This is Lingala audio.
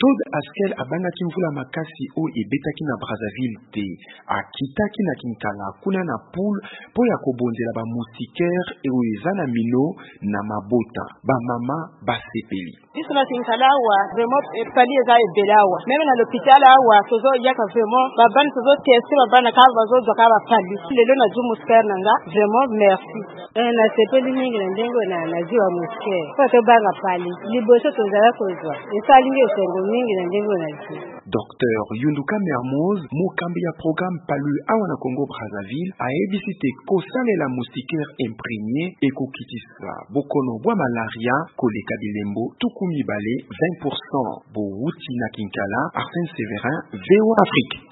Claude Askel abandaki mvula makasi o ebetaki na Brazzaville te, akitaki na Kinkala kuna na poule po ya kobonzela ba moustiquaire eo eza na mino na mabota ba mama basepeli. Biso na Kinkala wa vraiment pali eza ebelawa même na l'hôpital awa tozo yaka vraiment babani tozo tester babana ka bazo doka ba pali lelo na ju moustiquaire nanga vraiment merci na sepeli mingi na ndengo na ziwa moustiquaire kwa to banga pali liboso tozala kozwa esalingi esengo mingi na ndengo na zi. Dr Yunduka Mermoz mokambi ya programme palu awa na Congo Brazzaville a ebisite kosalela moustiquaire imprégné ekokitisa bokono bwa malaria koleka bilembo tukumi bale 20%. Bouti na Kinkala, Arsène Sévérin, VOA Afrique.